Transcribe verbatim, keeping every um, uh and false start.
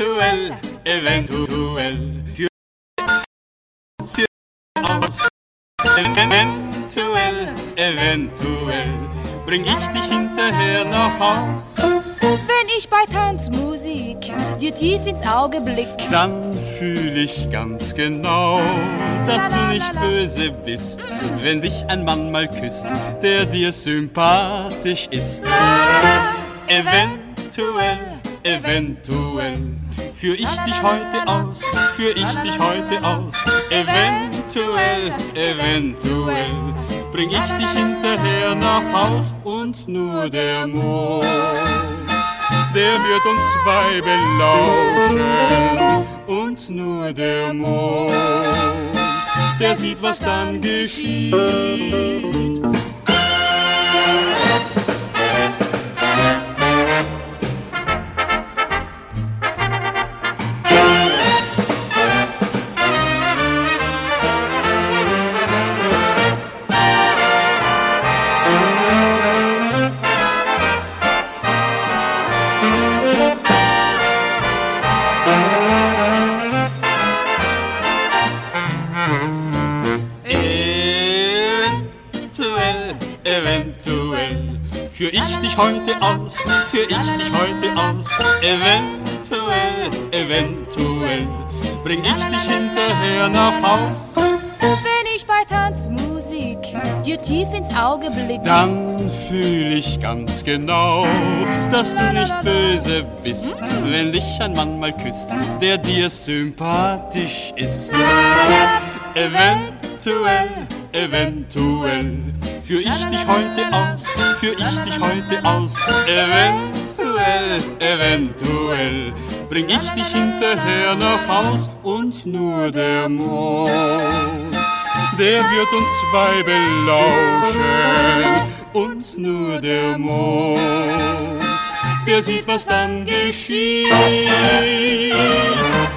eventuell, eventuell, für für aus. Eventuell, eventuell, bring ich dich hinterher nach Haus. Wenn ich bei Tanzmusik dir tief ins Auge blick, dann fühl ich ganz genau, dass du nicht böse bist, wenn dich ein Mann mal küsst, der dir sympathisch ist. Eventuell, eventuell, führ ich dich heute aus, führ ich dich heute aus. Eventuell, eventuell, bring ich dich hinterher nach Haus. Und nur der Mond, der wird uns zwei belauschen. Und nur der Mond, der sieht, was dann geschieht. Eventuell, führ ich dich heute aus, führ ich dich heute aus. Eventuell, eventuell, bring ich dich hinterher nach Haus. wenn ich bei Tanzmusik dir tief ins Auge blick, dann fühl ich ganz genau, dass du nicht böse bist, wenn dich ein Mann mal küsst, der dir sympathisch ist. Eventuell, eventuell, führ ich dich heute aus, führ ich dich heute aus. Eventuell, eventuell, bring ich dich hinterher nach Haus. Und nur der Mond, der wird uns zwei belauschen. Und nur der Mond, der sieht, was dann geschieht.